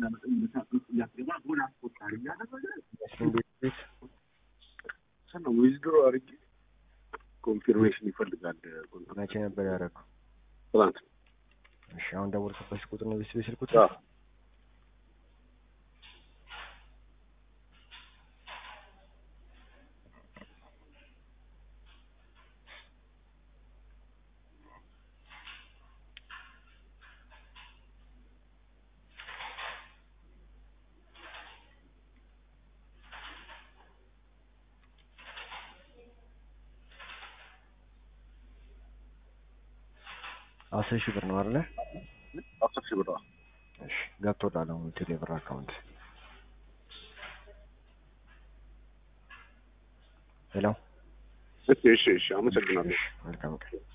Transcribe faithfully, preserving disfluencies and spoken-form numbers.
መጠን ለታጥቅ ያስገባ ጎል አስቆጣሪ ያደረገ እንዴት ሰነ ዊዝድሮ አርጊ ኮንፊርሜሽን ይፈልጋል ኮንትራክት መቼ ነበር ያደረገው? ትናንት። እሺ አሁን ደወልኩበት ቁጥር ነው ቢስ ቢስ ቁጥር? አዎ አስር ሺህ ብር ነው አይደል? አስር ሺህ ብር። እሺ ገብቶላል ነው ቴሌብር አካውንት። ሄሎ እሺ እሺ እሺ አመሰግናለሁ። መልካም ቀን።